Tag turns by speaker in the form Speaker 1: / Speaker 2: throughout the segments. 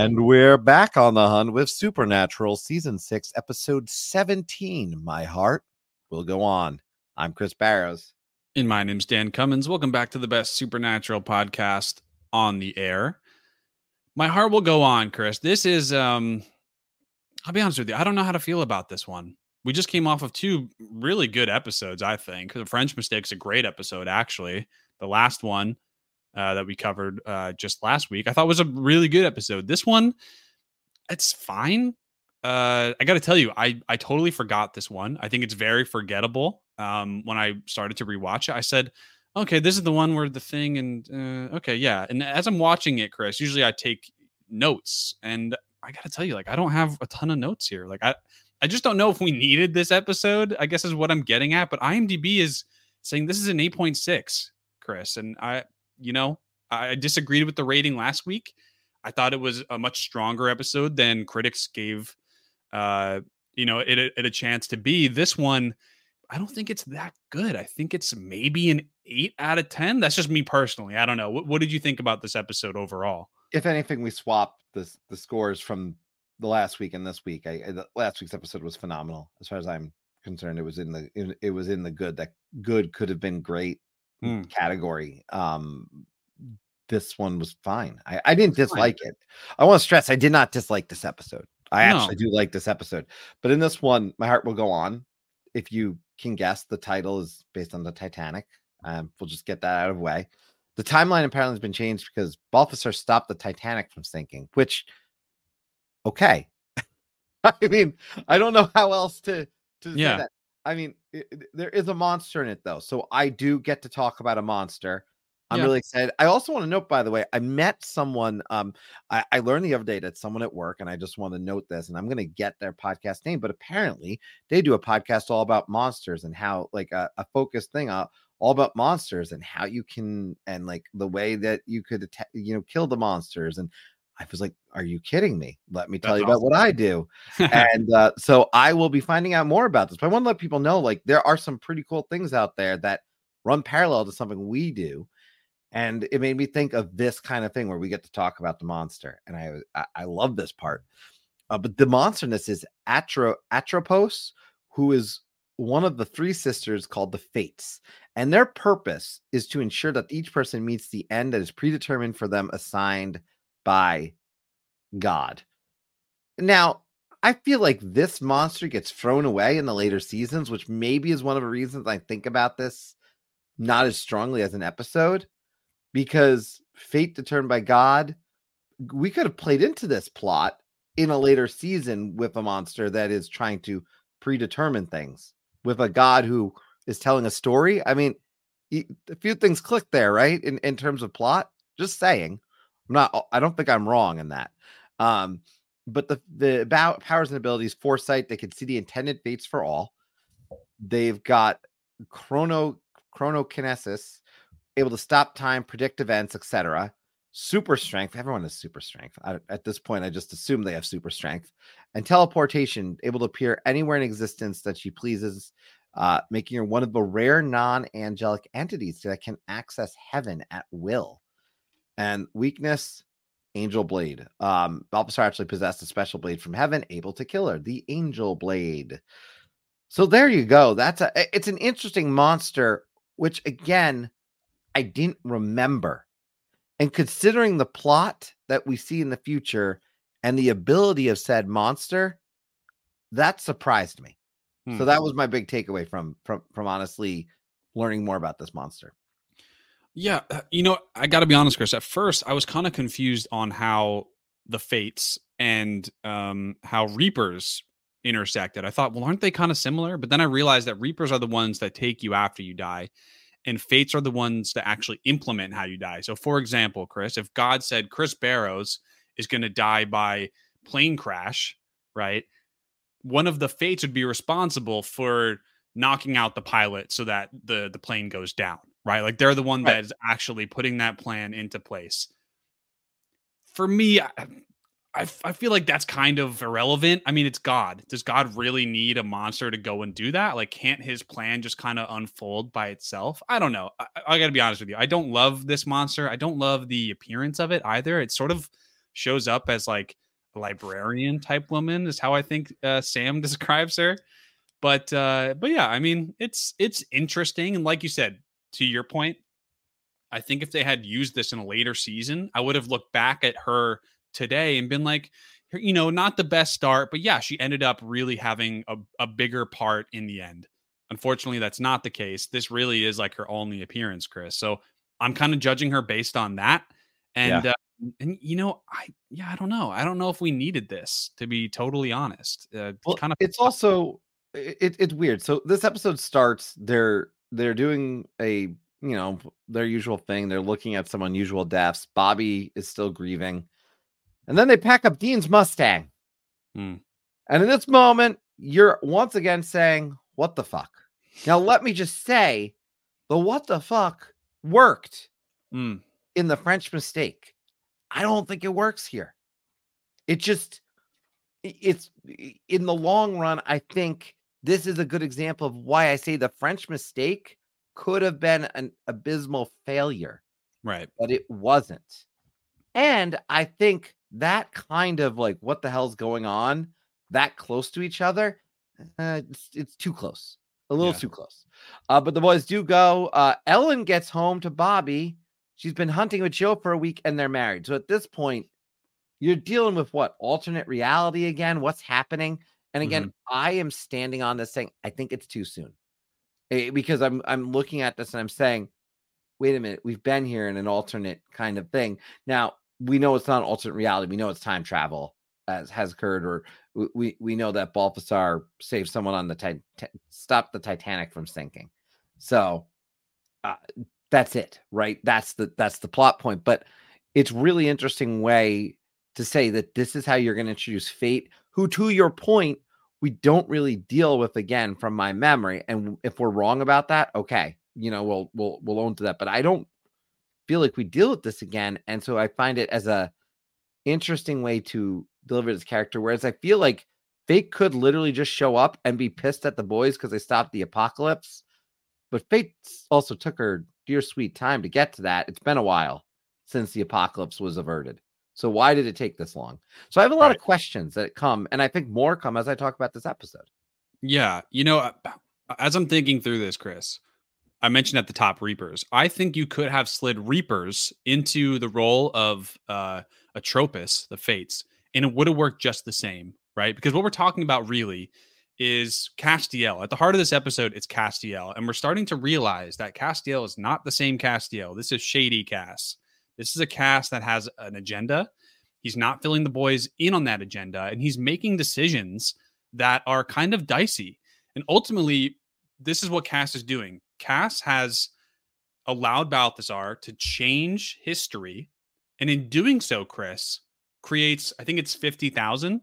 Speaker 1: And we're back on the hunt with Supernatural Season 6, Episode 17. My Heart Will Go On. I'm Chris Barrows.
Speaker 2: And my name's Dan Cummins. Welcome back to the best Supernatural podcast on the air. My Heart Will Go On, Chris. This is, I'll be honest with you, I don't know how to feel about this one. We just came off of two really good episodes, I think. The French Mistake's a great episode, actually. The last one that we covered just last week, I thought was a really good episode. This one, it's fine. I got to tell you, I totally forgot this one. I think it's very forgettable. When I started to rewatch it, I said, okay, this is the one where the thing and okay, yeah. And as I'm watching it, Chris, usually I take notes, and I got to tell you, like, I don't have a ton of notes here. Like, I just don't know if we needed this episode, I guess is what I'm getting at. But IMDb is saying this is an 8.6, Chris. And I disagreed with the rating last week. I thought it was a much stronger episode than critics gave, it a chance to be. This one, I don't think it's that good. I think it's maybe an 8 out of 10. That's just me personally. I don't know. What did you think about this episode overall?
Speaker 1: If anything, we swapped the scores from the last week and this week. The last week's episode was phenomenal, as far as I'm concerned. It was in the good. That good could have been great category. This one was fine. I didn't dislike it. I want to stress I did not dislike this episode. I actually do like this episode. But in this one, My Heart Will Go On. If you can guess, the title is based on the Titanic. We'll just get that out of the way. The timeline apparently has been changed because Balthasar stopped the Titanic from sinking, which, okay. I mean, I don't know how else to say that. I mean, there is a monster in it, though. So I do get to talk about a monster. I'm really excited. I also want to note, by the way, I met someone. I learned the other day that someone at work, and I just want to note this, and I'm going to get their podcast name, but apparently they do a podcast all about monsters and how, like, a focused thing all about monsters and how you can, and like the way that you could, kill the monsters. And I was like, are you kidding me? Let me tell you about what I do. And so I will be finding out more about this, but I want to let people know, like, there are some pretty cool things out there that run parallel to something we do. And it made me think of this kind of thing where we get to talk about the monster. And I love this part. But the monster in this is Atropos, who is one of the three sisters called the Fates. And their purpose is to ensure that each person meets the end that is predetermined for them, assigned by God. Now, I feel like this monster gets thrown away in the later seasons, which maybe is one of the reasons I think about this not as strongly as an episode. Because fate determined by God, we could have played into this plot in a later season with a monster that is trying to predetermine things, with a God who is telling a story. I mean, a few things click there, right? In terms of plot, just saying. I don't think I'm wrong in that. But the about powers and abilities, foresight, they can see the intended fates for all. They've got chronokinesis, able to stop time, predict events, etc. Super strength. Everyone has super strength. At this point, I just assume they have super strength. And teleportation, able to appear anywhere in existence that she pleases, making her one of the rare non-angelic entities that can access heaven at will. And weakness, Angel Blade. Balthasar actually possessed a special blade from heaven, able to kill her, the Angel Blade. So there you go. It's an interesting monster, which, again, I didn't remember. And considering the plot that we see in the future and the ability of said monster, that surprised me. So that was my big takeaway from honestly learning more about this monster.
Speaker 2: Yeah, I got to be honest, Chris. At first, I was kind of confused on how the Fates and how Reapers intersected. I thought, well, aren't they kind of similar? But then I realized that Reapers are the ones that take you after you die, and Fates are the ones that actually implement how you die. So, for example, Chris, if God said Chris Barrows is going to die by plane crash, right? One of the Fates would be responsible for knocking out the pilot so that the plane goes down, right? Like, they're the one that is actually putting that plan into place. For me, I feel like that's kind of irrelevant. I mean, it's God. Does God really need a monster to go and do that? Like, can't his plan just kind of unfold by itself? I don't know. I got to be honest with you. I don't love this monster. I don't love the appearance of it either. It sort of shows up as like a librarian type woman is how I think Sam describes her. But yeah, I mean, it's interesting. And like you said, to your point, I think if they had used this in a later season, I would have looked back at her today and been like, not the best start, but yeah, she ended up really having a bigger part in the end. Unfortunately, that's not the case. This really is like her only appearance, Chris. So I'm kind of judging her based on that. And I don't know. I don't know if we needed this, to be totally honest.
Speaker 1: It's also it's weird. So this episode starts. They're doing a their usual thing. They're looking at some unusual deaths. Bobby is still grieving, and then they pack up Dean's Mustang. And in this moment, you're once again saying, "What the fuck?" Now, let me just say, the "what the fuck" worked in the French Mistake. I don't think it works here. It's in the long run. I think this is a good example of why I say the French Mistake could have been an abysmal failure,
Speaker 2: right?
Speaker 1: But it wasn't. And I think that kind of like, what the hell's going on, that close to each other, it's too close, a little too close. But the boys do go. Ellen gets home to Bobby. She's been hunting with Joe for a week, and they're married. So at this point, you're dealing with what? Alternate reality again? What's happening? And again, I am standing on this saying, I think it's too soon. Because I'm looking at this and I'm saying, wait a minute, we've been here in an alternate kind of thing. Now, we know it's not an alternate reality. We know it's time travel as has occurred, or we know that Balthazar saved someone on the stopped the Titanic from sinking. So that's it, right? That's the plot point. But it's really interesting way to say that this is how you're going to introduce Fate, who, to your point, we don't really deal with again from my memory. And if we're wrong about that, okay, we'll own to that. But I don't feel like we deal with this again. And so I find it as a interesting way to deliver this character. Whereas I feel like Fate could literally just show up and be pissed at the boys because they stopped the apocalypse. But Fate also took her dear sweet time to get to that. It's been a while since the apocalypse was averted. So why did it take this long? So I have a lot of questions that come, and I think more come as I talk about this episode.
Speaker 2: Yeah. As I'm thinking through this, Chris, I mentioned at the top Reapers. I think you could have slid Reapers into the role of Atropos, the Fates, and it would have worked just the same, right? Because what we're talking about really is Castiel. At the heart of this episode, it's Castiel. And we're starting to realize that Castiel is not the same Castiel. This is shady Cass. This is a Cass that has an agenda. He's not filling the boys in on that agenda, and he's making decisions that are kind of dicey. And ultimately, this is what Cass is doing. Cass has allowed Balthazar to change history, and in doing so, Chris creates, I think it's 50,000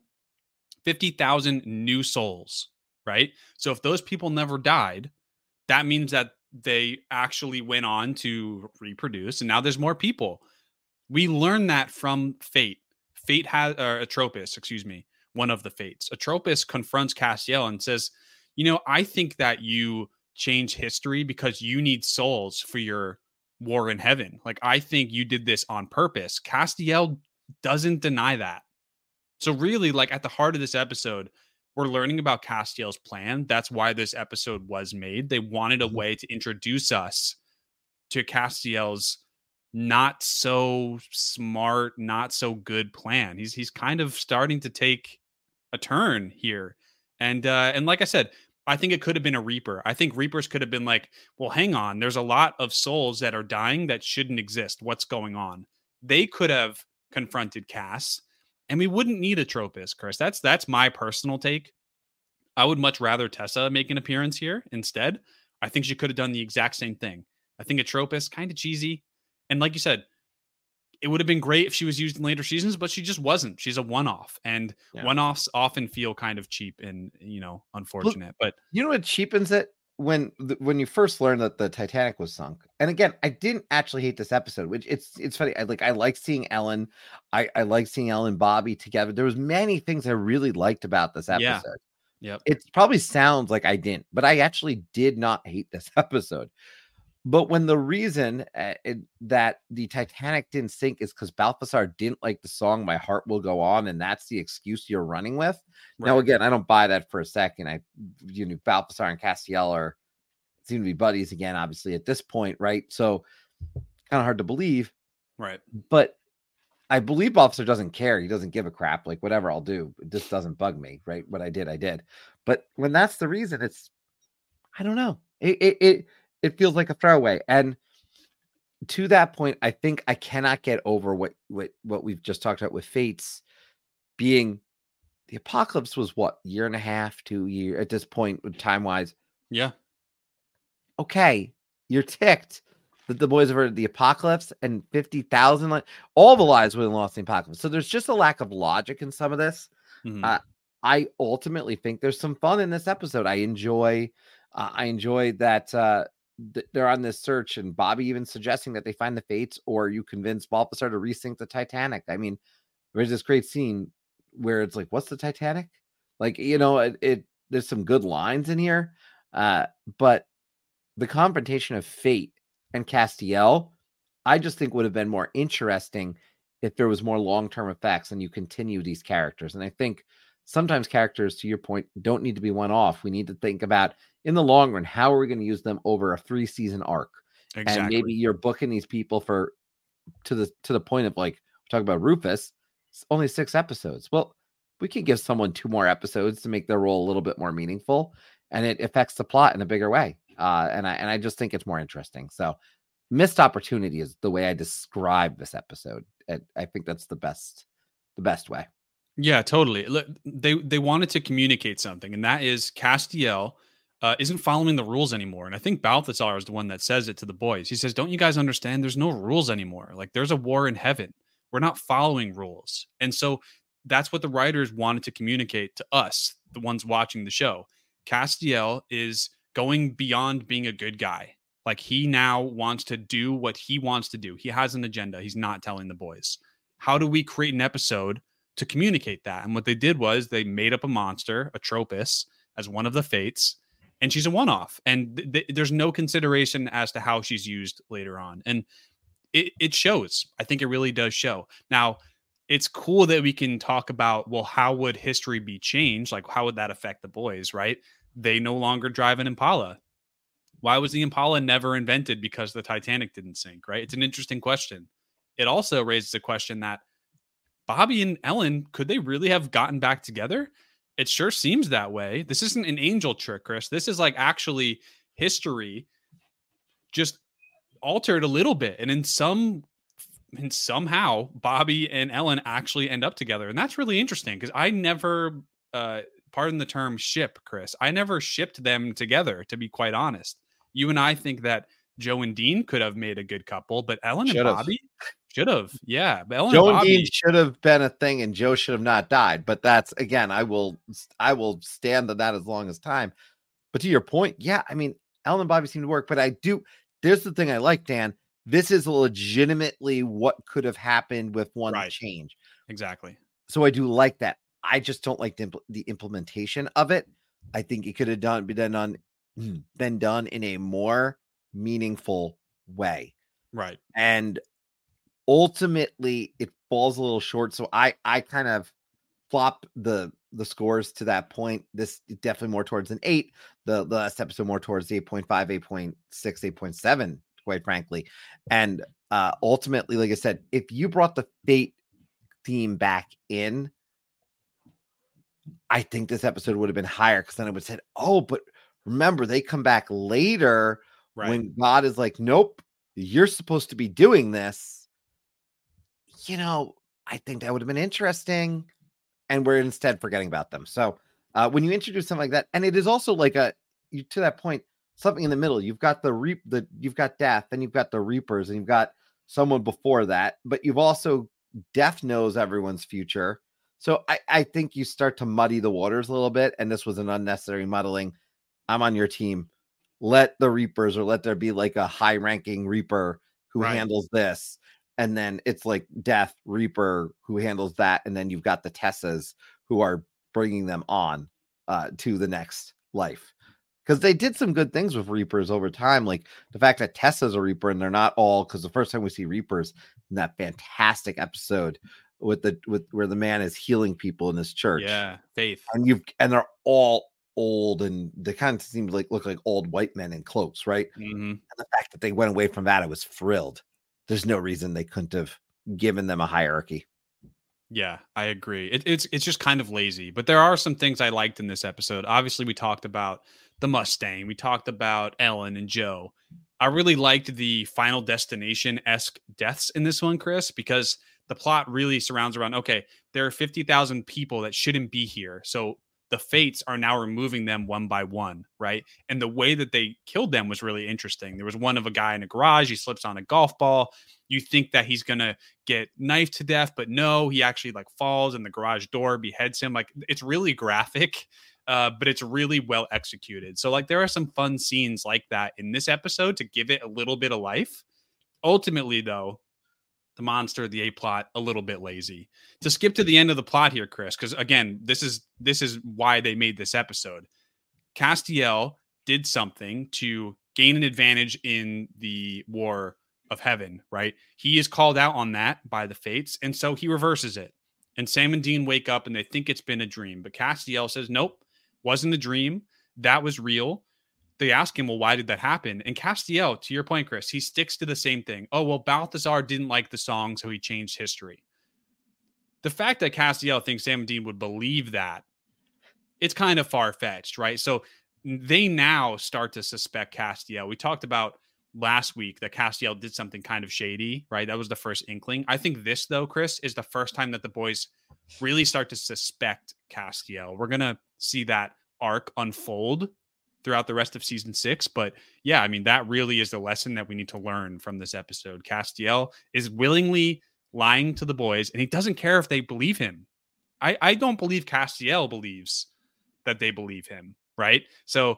Speaker 2: new souls, right? So if those people never died, that means that they actually went on to reproduce, and now there's more people. We learn that from Fate. Fate has, Atropos, one of the Fates. Atropos confronts Castiel and says, I think that you change history because you need souls for your war in heaven. Like, I think you did this on purpose. Castiel doesn't deny that. So really, like, at the heart of this episode, we're learning about Castiel's plan. That's why this episode was made. They wanted a way to introduce us to Castiel's not so smart, not so good plan. He's kind of starting to take a turn here. And like I said, I think it could have been a Reaper. I think Reapers could have been like, well, hang on, there's a lot of souls that are dying that shouldn't exist. What's going on? They could have confronted Cass, and we wouldn't need Atropos, Chris. That's my personal take. I would much rather Tessa make an appearance here instead. I think she could have done the exact same thing. I think Atropos, kind of cheesy. And like you said, it would have been great if she was used in later seasons, but she just wasn't. She's a one-off, and one-offs often feel kind of cheap and, unfortunate. But
Speaker 1: what cheapens it? When you first learn that the Titanic was sunk. And again, I didn't actually hate this episode, which it's funny. I like seeing Ellen. I like seeing Ellen and Bobby together. There was many things I really liked about this episode.
Speaker 2: Yep.
Speaker 1: It probably sounds like I didn't, but I actually did not hate this episode. But when the reason that the Titanic didn't sink is because Balthazar didn't like the song "My Heart Will Go On," and that's the excuse you're running with.
Speaker 2: Right.
Speaker 1: Now, again, I don't buy that for a second. Balthazar and Castiel seem to be buddies again, obviously at this point, right? So kind of hard to believe,
Speaker 2: right?
Speaker 1: But I believe Balthazar doesn't care. He doesn't give a crap. Like, whatever I'll do, this doesn't bug me, right? What I did. But when that's the reason, I don't know. It feels like a throwaway. And to that point, I think I cannot get over what we've just talked about with Fates being the apocalypse was what, year and a half, 2 years at this point, time wise.
Speaker 2: Yeah.
Speaker 1: Okay, you're ticked that the boys have heard the apocalypse and 50,000, all the lives would have lost in the apocalypse. So there's just a lack of logic in some of this.
Speaker 2: Mm-hmm.
Speaker 1: I ultimately think there's some fun in this episode. I enjoy that they're on this search, and Bobby even suggesting that they find the Fates, or you convince Balthazar to resink the Titanic. I mean, there's this great scene where it's like, what's the Titanic? Like, there's some good lines in here. But the confrontation of Fate and Castiel, I just think would have been more interesting if there was more long-term effects and you continue these characters. And I think sometimes characters, to your point, don't need to be one-off. We need to think about, in the long run, how are we going to use them over a 3-season arc? Exactly. And maybe you're booking these people to the point of, like, we're talking about Rufus, it's only 6 episodes. Well, we could give someone 2 more episodes to make their role a little bit more meaningful, and it affects the plot in a bigger way. And I just think it's more interesting. So missed opportunity is the way I describe this episode. I think that's the best way.
Speaker 2: Yeah, totally. They wanted to communicate something, and that is Castiel isn't following the rules anymore. And I think Balthazar is the one that says it to the boys. He says, don't you guys understand? There's no rules anymore. Like, there's a war in heaven. We're not following rules. And so that's what the writers wanted to communicate to us, the ones watching the show. Castiel is going beyond being a good guy. Like, he now wants to do what he wants to do. He has an agenda. He's not telling the boys. How do we create an episode to communicate that? And what they did was they made up a monster, Atropos, as one of the Fates, and she's a one-off. And there's no consideration as to how she's used later on. And it shows. I think it really does show. Now, it's cool that we can talk about, well, how would history be changed? Like, how would that affect the boys, right? They no longer drive an Impala. Why was the Impala never invented? Because the Titanic didn't sink, right? It's an interesting question. It also raises a question that Bobby and Ellen, could they really have gotten back together? It sure seems that way. This isn't an angel trick, Chris. This is like actually history just altered a little bit. And somehow Bobby and Ellen actually end up together. And that's really interesting because I never, pardon the term ship, Chris, I never shipped them together, to be quite honest. You and I think that Joe and Dean could have made a good couple, but Ellen and Bobby should have. Yeah. But
Speaker 1: Joe and Dean should have been a thing, and Joe should have not died. But that's, again, I will stand on that as long as time. But to your point, yeah, I mean, Ellen and Bobby seem to work, but there's the thing I like, Dan. This is legitimately what could have happened with one change.
Speaker 2: Exactly.
Speaker 1: So I do like that. I just don't like the implementation of it. I think it could have been done in a more meaningful way.
Speaker 2: Right.
Speaker 1: And ultimately it falls a little short. So I kind of flop the scores to that point. This definitely more towards an 8. The last episode more towards 8.5, 8.6, 8.7, quite frankly. And ultimately, like I said, if you brought the Fate theme back in, I think this episode would have been higher, because then it would have said, oh, but remember, they come back later when God is like, nope, you're supposed to be doing this. I think that would have been interesting. And we're instead forgetting about them. So when you introduce something like that, and it is also like to that point, something in the middle, you've got you've got Death, and you've got the Reapers, and you've got someone before that, but you've also, Death knows everyone's future. So I think you start to muddy the waters a little bit, and this was an unnecessary muddling. I'm on your team. Let the Reapers, or let there be like a high-ranking Reaper who handles this, and then it's like Death, Reaper who handles that, and then you've got the Tessas who are bringing them on to the next life. because they did some good things with Reapers over time, like the fact that Tessa's a Reaper and they're not all. Because the first time we see Reapers in that fantastic episode with where the man is healing people in his church,
Speaker 2: Yeah, Faith,
Speaker 1: and they're all old and they kind of seem to look like old white men in cloaks, right?
Speaker 2: Mm-hmm.
Speaker 1: And the fact that they went away from that, I was thrilled. There's no reason they couldn't have given them a hierarchy.
Speaker 2: Yeah, I agree. It's just kind of lazy, but there are some things I liked in this episode. Obviously, we talked about the Mustang. We talked about Ellen and Joe. I really liked the Final Destination-esque deaths in this one, Chris, because the plot really surrounds around, okay, there are 50,000 people that shouldn't be here. So the fates are now removing them one by one, right? And the way that they killed them was really interesting. There was one of a guy in a garage. He slips on a golf ball. You think that he's going to get knifed to death, but no, he actually like falls and the garage door beheads him. Like, it's really graphic, but it's really well executed. So like there are some fun scenes like that in this episode to give it a little bit of life. Ultimately, though, the monster, the A plot, a little bit lazy. To skip to the end of the plot here, Chris, because again, this is why they made this episode. Castiel did something to gain an advantage in the War of Heaven, right? He is called out on that by the fates, and so he reverses it. And Sam and Dean wake up and they think it's been a dream, but Castiel says, nope, wasn't a dream. That was real. They ask him, well, why did that happen? And Castiel, to your point, Chris, he sticks to the same thing. Oh, well, Balthazar didn't like the song, so he changed history. The fact that Castiel thinks Sam and Dean would believe that, it's kind of far-fetched, right? So they now start to suspect Castiel. We talked about last week that Castiel did something kind of shady, right? That was the first inkling. I think this, though, Chris, is the first time that the boys really start to suspect Castiel. We're going to see that arc unfold throughout the rest of season 6. But yeah, I mean, that really is the lesson that we need to learn from this episode. Castiel is willingly lying to the boys, and he doesn't care if they believe him. I don't believe Castiel believes that they believe him, right? So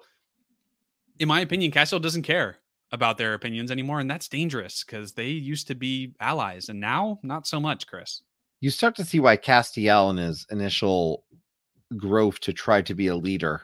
Speaker 2: in my opinion, Castiel doesn't care about their opinions anymore, and that's dangerous because they used to be allies, and now not so much, Chris.
Speaker 1: You start to see why Castiel in his initial growth to try to be a leader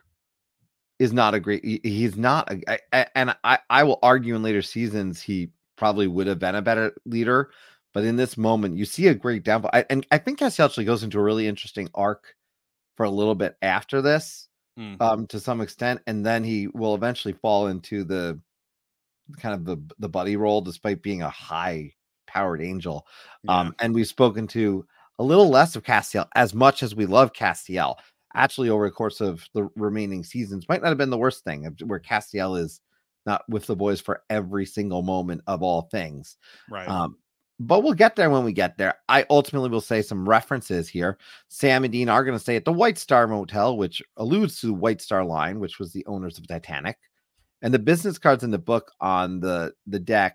Speaker 1: is not a great. He's not, and I will argue in later seasons he probably would have been a better leader, but in this moment you see a great downfall. And I think Castiel actually goes into a really interesting arc for a little bit after this, to some extent, and then he will eventually fall into the kind of the buddy role, despite being a high powered angel.
Speaker 2: Yeah.
Speaker 1: And we've spoken to a little less of Castiel, as much as we love Castiel. Actually, over the course of the remaining seasons, might not have been the worst thing, where Castiel is not with the boys for every single moment of all things.
Speaker 2: Right.
Speaker 1: But we'll get there when we get there. I ultimately will say some references here. Sam and Dean are going to stay at the White Star Motel, which alludes to White Star Line, which was the owners of Titanic. And the business cards in the book on the deck,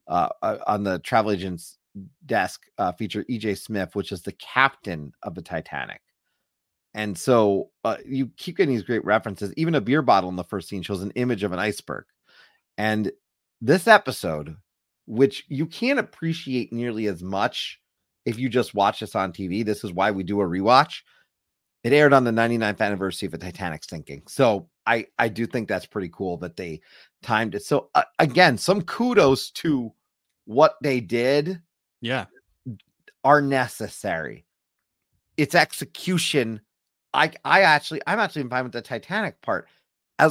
Speaker 1: on the travel agent's desk, feature E.J. Smith, which is the captain of the Titanic. And so you keep getting these great references. Even a beer bottle in the first scene shows an image of an iceberg. And this episode, which you can't appreciate nearly as much if you just watch this on TV, this is why we do a rewatch. It aired on the 99th anniversary of the Titanic sinking. So I do think that's pretty cool that they timed it. So again, some kudos to what they did.
Speaker 2: Yeah.
Speaker 1: Are necessary. It's execution. I'm actually fine with the Titanic part. I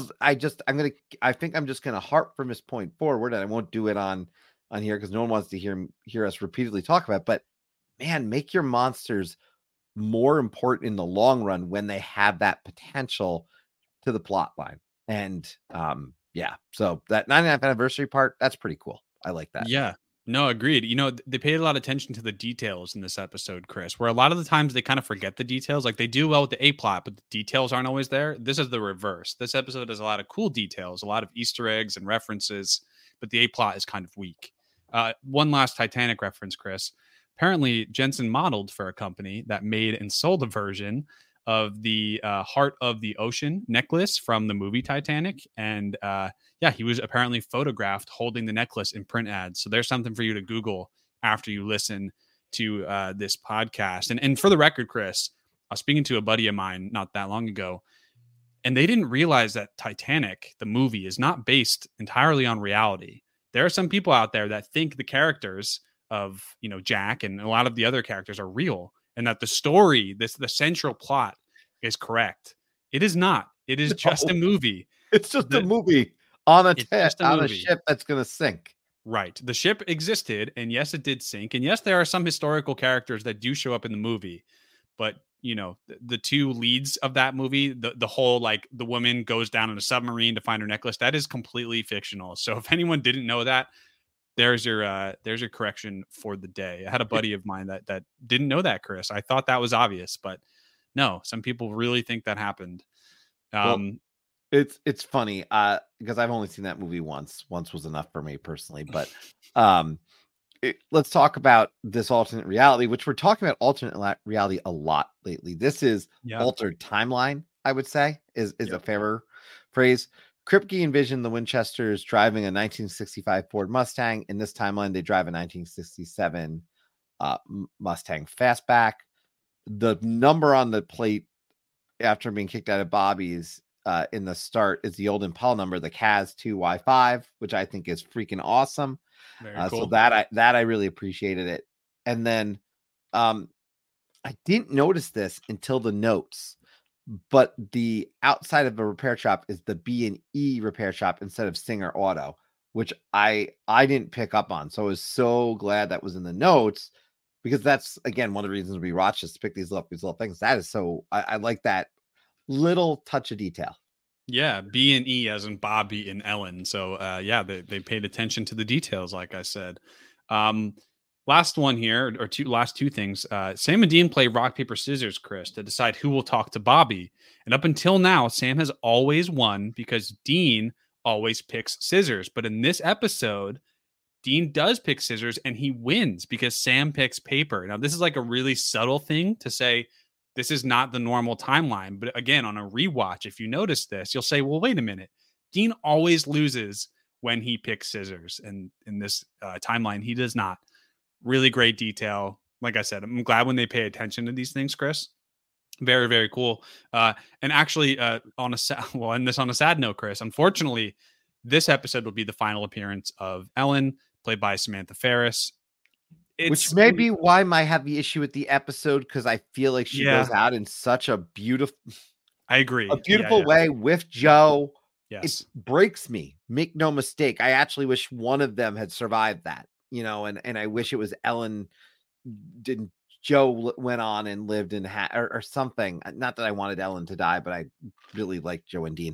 Speaker 1: think I'm just gonna harp from this point forward, and I won't do it on here because no one wants to hear us repeatedly talk about it. But man, make your monsters more important in the long run when they have that potential to the plot line. And yeah, so that 99th anniversary part, that's pretty cool. I like that.
Speaker 2: Yeah. No, agreed. You know, they paid a lot of attention to the details in this episode, Chris, where a lot of the times they kind of forget the details. Like they do well with the A plot, but the details aren't always there. This is the reverse. This episode has a lot of cool details, a lot of Easter eggs and references, but the A plot is kind of weak. One last Titanic reference, Chris. Apparently, Jensen modeled for a company that made and sold a version of the Heart of the Ocean necklace from the movie Titanic. And yeah, he was apparently photographed holding the necklace in print ads. So there's something for you to Google after you listen to this podcast. And for the record, Chris, I was speaking to a buddy of mine not that long ago, And they didn't realize that Titanic, the movie, is not based entirely on reality. There are some people out there that think the characters of, Jack and a lot of the other characters are real, and that the story, the central plot is correct. It is not. It is just a movie.
Speaker 1: It's just a movie on a
Speaker 2: movie.
Speaker 1: Ship that's going to sink.
Speaker 2: Right. The ship existed, and yes, it did sink. And yes, there are some historical characters that do show up in the movie. But, the two leads of that movie, the whole, like, the woman goes down in a submarine to find her necklace, that is completely fictional. So if anyone didn't know that, there's your correction for the day. I had a buddy of mine that didn't know that, Chris. I thought that was obvious, but no, some people really think that happened.
Speaker 1: It's funny because I've only seen that movie once. Once was enough for me personally, but let's talk about this alternate reality, which we're talking about alternate reality a lot lately. This is altered timeline, I would say, is a fairer phrase. Kripke envisioned the Winchesters driving a 1965 Ford Mustang. In this timeline, they drive a 1967 Mustang Fastback. The number on the plate after being kicked out of Bobby's in the start is the old Impala number, the Kaz 2Y5, which I think is freaking awesome. Cool. So that I really appreciated it. And then I didn't notice this until the notes, but the outside of a repair shop is the B&E repair shop instead of Singer Auto, which I didn't pick up on. So I was so glad that was in the notes, because that's, again, one of the reasons we watch is to pick these little things. That is so, I like that little touch of detail.
Speaker 2: Yeah, B&E as in Bobby and Ellen. So they paid attention to the details, like I said. Last one here, or last two things. Sam and Dean play rock, paper, scissors, Chris, to decide who will talk to Bobby. And up until now, Sam has always won because Dean always picks scissors. But in this episode, Dean does pick scissors and he wins because Sam picks paper. Now, this is like a really subtle thing to say. This is not the normal timeline. But again, on a rewatch, if you notice this, you'll say, well, wait a minute. Dean always loses when he picks scissors. And in this timeline, he does not. Really great detail. Like I said, I'm glad when they pay attention to these things, Chris. Very, very cool. And actually, on a sad note, Chris, unfortunately, this episode will be the final appearance of Ellen, played by Samantha Ferris.
Speaker 1: Which may be why I might have the issue with the episode, because I feel like she goes out in such a beautiful,
Speaker 2: I agree,
Speaker 1: a beautiful way with Joe.
Speaker 2: Yes,
Speaker 1: it breaks me. Make no mistake. I actually wish one of them had survived that, and I wish it was Ellen. Didn't Joe went on and lived in or something. Not that I wanted Ellen to die, but I really liked Joe and Dean.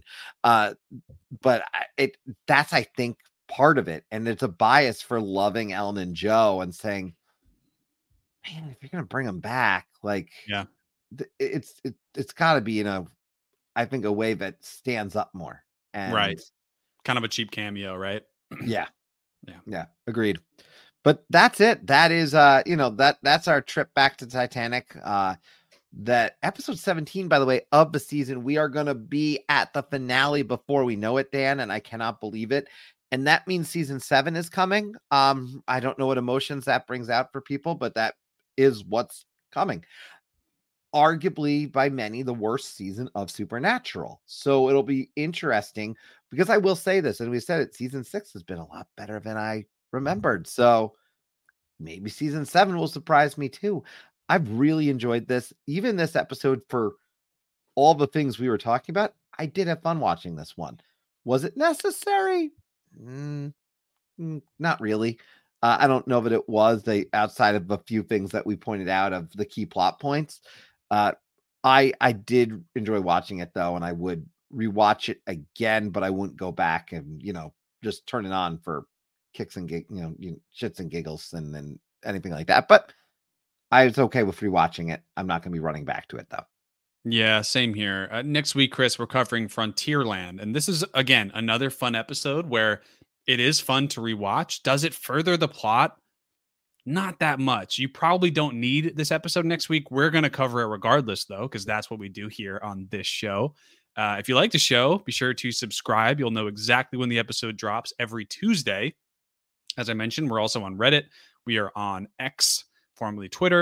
Speaker 1: But that's, I think, part of it, and it's a bias for loving Ellen and Joe and saying, man, if you're gonna bring them back, like, it's got to be I think a way that stands up more, and
Speaker 2: right, kind of a cheap cameo, right?
Speaker 1: yeah, agreed. But that's it. That is that's our trip back to Titanic. That episode 17, by the way, of the season. We are going to be at the finale before we know it, Dan, and I cannot believe it. And that means season 7 is coming. I don't know what emotions that brings out for people, but that is what's coming. Arguably, by many, the worst season of Supernatural. So it'll be interesting, because I will say this, and we said it, season 6 has been a lot better than I remembered. So maybe season 7 will surprise me too. I've really enjoyed this. Even this episode, for all the things we were talking about, I did have fun watching this one. Was it necessary? Not really. I don't know that it was. Outside of a few things that we pointed out of the key plot points, I did enjoy watching it though, and I would rewatch it again, but I wouldn't go back and just turn it on for kicks and shits and giggles and anything like that. But I was okay with rewatching it. I'm not going to be running back to it though.
Speaker 2: Yeah, same here. Next week, Chris, we're covering Frontierland. And this is, again, another fun episode where it is fun to rewatch. Does it further the plot? Not that much. You probably don't need this episode next week. We're going to cover it regardless, though, because that's what we do here on this show. If you like the show, be sure to subscribe. You'll know exactly when the episode drops every Tuesday. As I mentioned, we're also on Reddit. We are on X, formerly Twitter.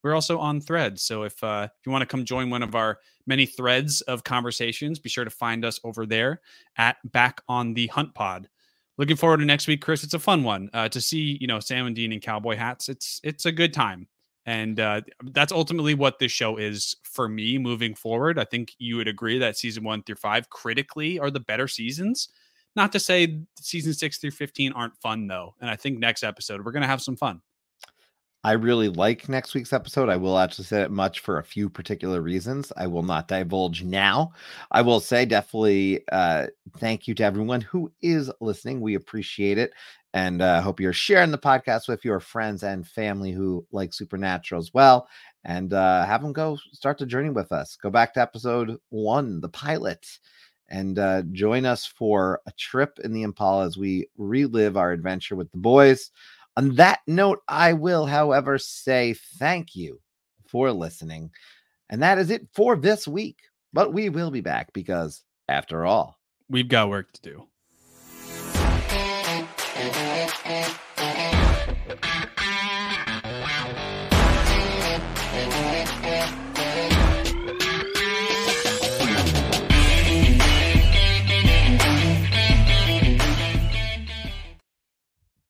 Speaker 2: we're also on Threads. So if you want to come join one of our many threads of conversations, be sure to find us over there at Back on the Hunt Pod. Looking forward to next week, Chris. It's a fun one to see, Sam and Dean in cowboy hats. It's a good time. And that's ultimately what this show is for me moving forward. I think you would agree that season 1 through 5 critically are the better seasons. Not to say season 6 through 15 aren't fun, though. And I think next episode, we're going to have some fun.
Speaker 1: I really like next week's episode. I will actually say it much for a few particular reasons. I will not divulge now. I will say definitely thank you to everyone who is listening. We appreciate it. And hope you're sharing the podcast with your friends and family who like Supernatural as well. And have them go start the journey with us. Go back to episode 1, the pilot, and join us for a trip in the Impala as we relive our adventure with the boys. On that note, I will, however, say thank you for listening. And that is it for this week. But we will be back because, after all,
Speaker 2: we've got work to do.